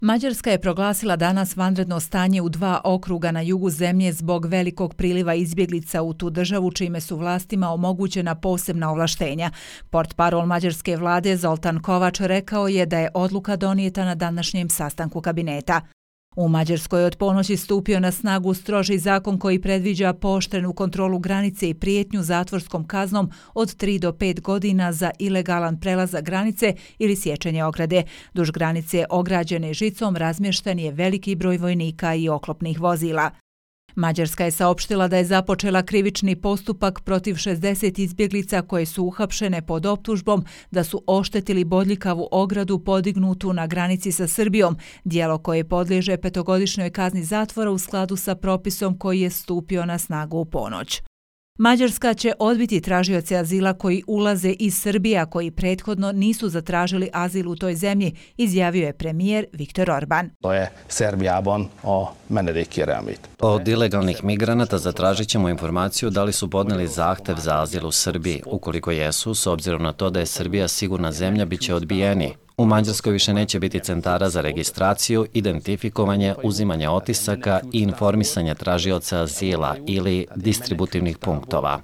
Mađarska je proglasila danas vanredno stanje u 2 okruga na jugu zemlje zbog velikog priliva izbjeglica u tu državu, čime su vlastima omogućena posebna ovlaštenja. Portparol mađarske vlade Zoltan Kovač rekao je da je odluka donijeta na današnjem sastanku kabineta. U Mađarskoj je od ponoći stupio na snagu stroži zakon koji predviđa pooštrenu kontrolu granice i prijetnju zatvorskom kaznom od 3 do 5 godina za ilegalan prelazak granice ili sječenje ograde. Duž granice ograđene žicom razmješten je veliki broj vojnika i oklopnih vozila. Mađarska je saopštila da je započela krivični postupak protiv 60 izbjeglica koje su uhapšene pod optužbom da su oštetili bodljikavu ogradu podignutu na granici sa Srbijom, djelo koje podliježe 5-godišnjoj kazni zatvora u skladu sa propisom koji je stupio na snagu u ponoć. Mađarska će odbiti tražioce azila koji ulaze iz Srbije, a koji prethodno nisu zatražili azil u toj zemlji, izjavio je premijer Viktor Orban. To je Serbijabon o menedikiremit. Od ilegalnih migranata zatražit ćemo informaciju da li su podneli zahtev za azil u Srbiji. Ukoliko jesu, s obzirom na to da je Srbija sigurna zemlja, bit će odbijeni. U Mađarskoj više neće biti centara za registraciju, identifikovanje, uzimanje otisaka i informisanje tražioca azila ili distributivnih punktova.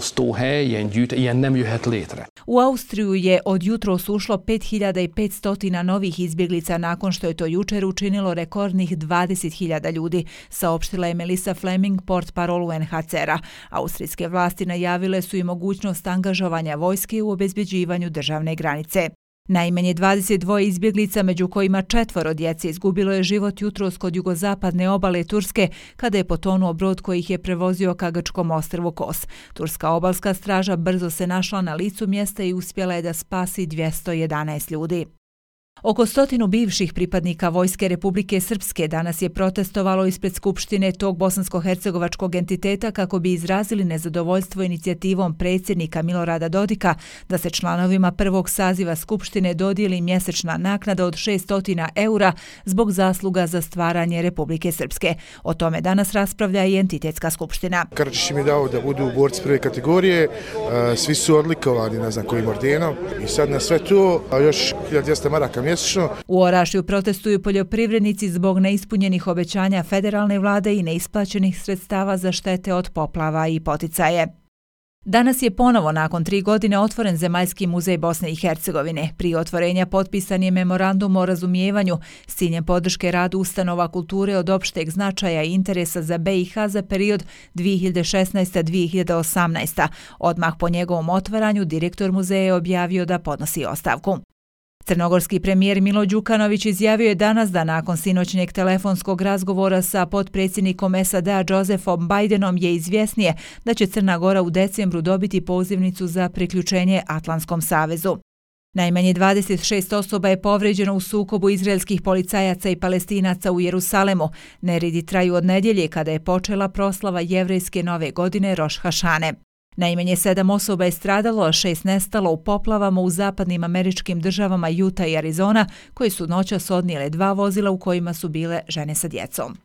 U Austriju je od jutros ušlo 5500 novih izbjeglica nakon što je to jučer učinilo rekordnih 20.000 ljudi, saopštila je Melissa Fleming, portparol UNHCR-a. Austrijske vlasti najavile su i mogućnost angažovanja vojske u obezbeđivanju državne granice. Najmanje 22 izbjeglica, među kojima 4 djece, izgubilo je život jutros kod jugozapadne obale Turske kada je potonuo brod koji ih je prevozio ka grčkom ostrvu Kos. Turska obalska straža brzo se našla na licu mjesta i uspjela je da spasi 211 ljudi. Oko 100 bivših pripadnika Vojske Republike Srpske danas je protestovalo ispred Skupštine tog bosansko-hercegovačkog entiteta kako bi izrazili nezadovoljstvo inicijativom predsjednika Milorada Dodika da se članovima prvog saziva Skupštine dodijeli mjesečna naknada od 600 eura zbog zasluga za stvaranje Republike Srpske. O tome danas raspravlja i entitetska skupština. Karadžić im je dao da budu borci prve kategorije, svi su odlikovani ne znam kojim ordenom i sad na sve to još 1200 maraka mjesečno. U Orašju protestuju poljoprivrednici zbog neispunjenih obećanja federalne vlade i neisplaćenih sredstava za štete od poplava i poticaje. Danas je ponovo nakon 3 godine otvoren Zemaljski muzej Bosne i Hercegovine. Prije otvorenja potpisan je memorandum o razumijevanju s ciljem podrške radu ustanova kulture od opšteg značaja i interesa za BiH za period 2016-2018. Odmah po njegovom otvaranju direktor muzeja je objavio da podnosi ostavku. Crnogorski premijer Milo Đukanović izjavio je danas da nakon sinoćnjeg telefonskog razgovora sa potpredsjednikom SAD-a Josephom Bidenom je izvjesnije da će Crna Gora u decembru dobiti pozivnicu za priključenje Atlantskom savezu. Najmanje 26 osoba je povrijeđeno u sukobu izraelskih policajaca i Palestinaca u Jerusalemu. Neredi traju od nedjelje kada je počela proslava jevrejske nove godine Roš Hašane. Najmanje 7 osoba je stradalo, a 6 nestalo u poplavama u zapadnim američkim državama Utah i Arizona, koji su noćas odnijele 2 vozila u kojima su bile žene sa djecom.